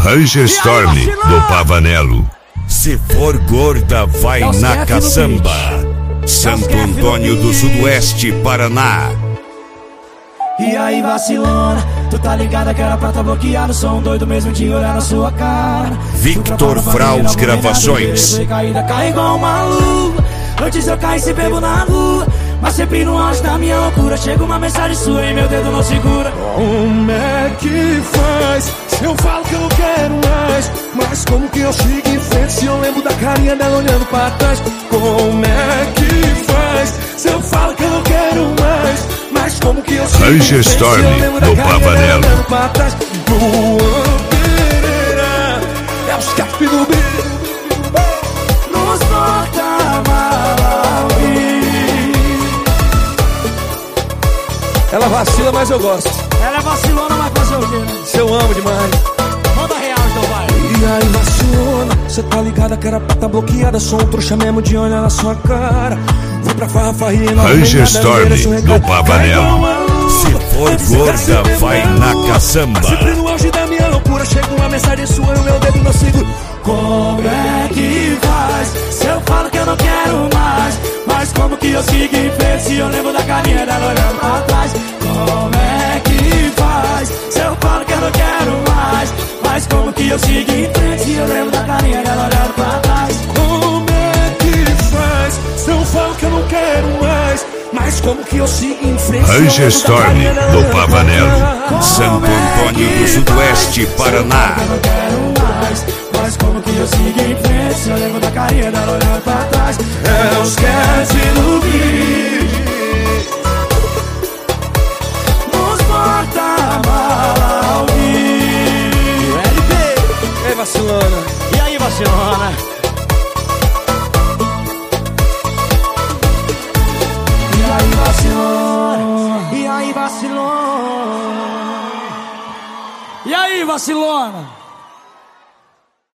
Ranger Storm do Pavanello. Se for gorda, vai na caçamba. Santo Antônio do Sudoeste, Paraná. E aí, vacilona, tu tá ligada que era pra tá bloqueado. Sou um doido mesmo de olhar na sua cara. Victor Fraus Gravações. Caída, cai igual uma lua. Antes eu caí se bebo na rua, mas sempre no auge da minha loucura. Chega uma mensagem sua e meu dedo não segura. Como é que faz? Se eu falo que eu não quero mais, mas como que eu sigo em frente se eu lembro da carinha dela olhando pra trás? Como é que faz? Se eu falo que eu não quero mais, mas como que eu sigo em Ranger frente se Storm eu lembro da do carinha dela Pavanello. olhando pra trás? Luan Pereira, é os cap do brilho. Nos porta-mala. Ela vacila, mas eu gosto. Ela é vacilona, mas fazer o quê, né? Se eu amo demais. Manda real então, vai. E aí, vacilona, cê tá ligada que era pra tá bloqueada. Sou um trouxa mesmo de olhar na sua cara. Vou pra farra e na Ranger Storm do Pavanello. Se for gorda, vai na caçamba. Sempre no auge da minha loucura, chega uma mensagem sua e o meu dedo não seguro. Como é que faz? Se eu falo que eu não quero mais, mas como que eu sigo em frente se eu lembro da carinha dela olhando pra trás? Como é que faz? Se eu falo que eu não quero mais, mas como que eu sigo em frente se eu lembro da carinha dela olhando pra trás? Como é que faz? Se eu falo que eu não quero mais, mas como que eu sigo em frente? Ranger Storm do Pavanello. Santo Antônio do Sudoeste, Paraná. Eu não quero mais, mas como que eu sigo em frente se eu lembro da carinha dela olhando pra trás? É os cats do Gui. Nos porta-mala. LP. Ei, vacilona. E aí, vacilona? E aí, vacilona? E aí, vacilona? E aí, vacilona?